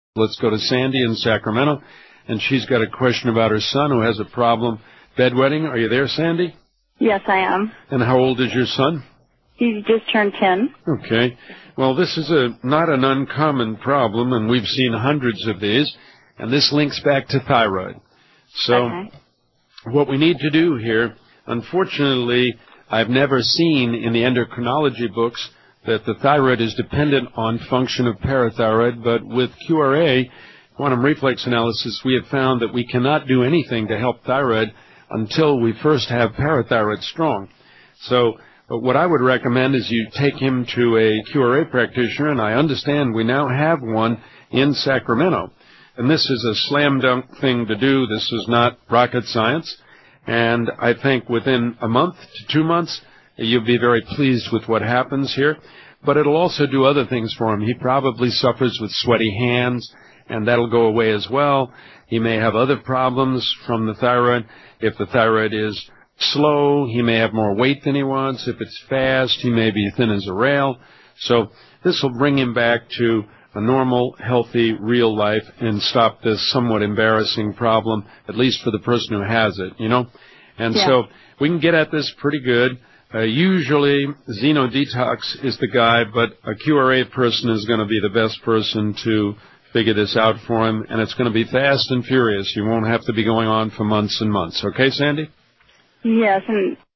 Let's go to Sandy in Sacramento, and she's got a question about her son who has a problem bedwetting. Are you there, Sandy? Yes, I am. And how old is your son? He just turned 10. Okay. Well, this is not an uncommon problem, and we've seen hundreds of these, and this links back to thyroid. So what we need to do here, unfortunately, I've never seen in the endocrinology books that the thyroid is dependent on function of parathyroid, but with QRA, quantum reflex analysis, we have found that we cannot do anything to help thyroid until we first have parathyroid strong. So what I would recommend is you take him to a QRA practitioner, and I understand we now have one in Sacramento. And this is a slam dunk thing to do. This is not rocket science. And I think within a month to 2 months, you'll be very pleased with what happens here. But it'll also do other things for him. He probably suffers with sweaty hands, and that'll go away as well. He may have other problems from the thyroid. If the thyroid is slow, he may have more weight than he wants. If it's fast, he may be thin as a rail. So this will bring him back to a normal, healthy, real life and stop this somewhat embarrassing problem, at least for the person who has it, you know. And so we can get at this pretty good. Usually, Xenodetox is the guy, but a QRA person is going to be the best person to figure this out for him, and it's going to be fast and furious. You won't have to be going on for months and months. Okay, Sandy? Yes, and